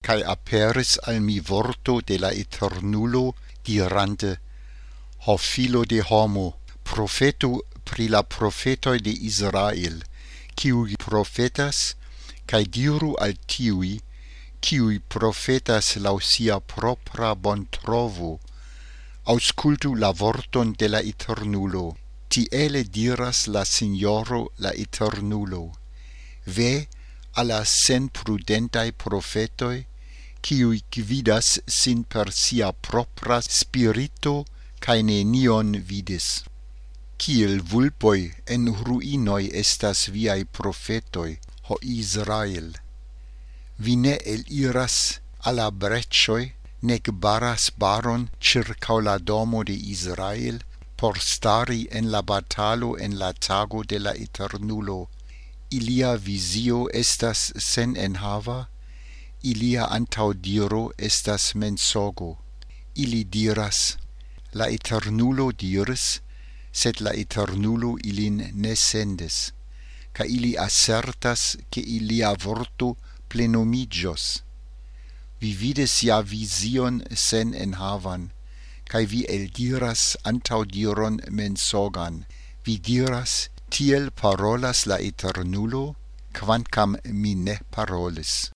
cae aperis al mi vorto de la Eternulo, dirante: Ho filo de homo, profetu pri la profetoi de Israel, kiui profetas, cae diru al tiui, kiui profetas lau sia propra bontrovo, auscultu la vorton de la Eternulo. Tiele diras la Signoro la Eternulo: Ve alla sen prudentai profetoi, kiui gvidas sin per sia propra spirito, cae nenion vidis. Kiel vulpoi en ruinoi estas viai profetoi, ho Israel. Vi ne eliras alla breccioi, nec baras baron circa la domo de Israel, por stari en la batalo en la tago de la Eternulo. Ilia visio estas sen enhava, ilia antaudiro estas mensogo. Ili diras: La Eternulo diris, sed la Eternulo ilin ne sendis, ca ili assertas che ilia vorto plenumigios. Vi vides ja vision sen enhavan, cae vi eldiras antaudiron mensogan. Vi diras: Tiel parolas la Eternulo, quancam mi ne parolis.